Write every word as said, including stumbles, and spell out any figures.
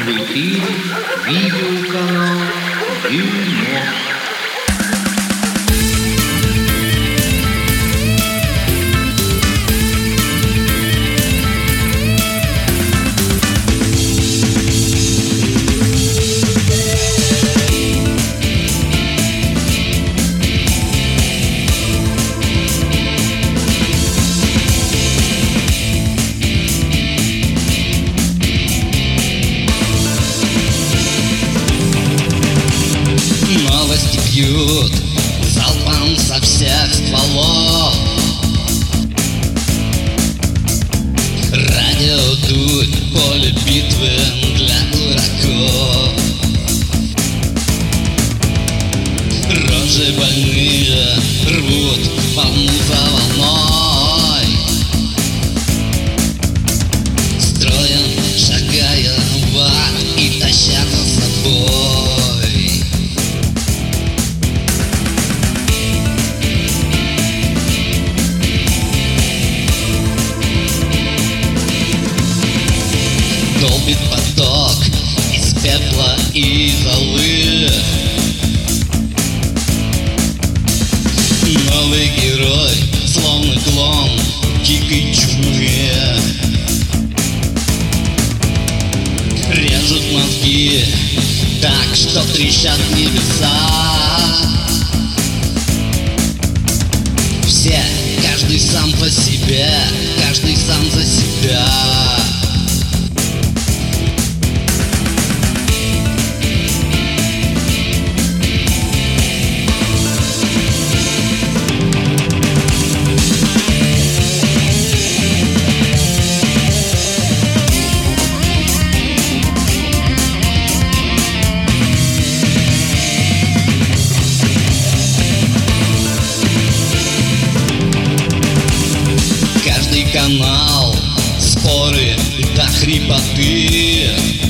В эфире видеоканал Дюймо. Новости бьют залпом со всех стволов. Радио дует, поле битвы для дураков. Рожи больные рвут волну за волной, строем шагая в ад и таща за собой. Долбит поток из пепла и золы. Новый герой, словно клон дикой чумы, режут мозги так, что трещат небеса. Все, каждый сам по себе, каждый сам за себя. Канал, споры до хрипоты.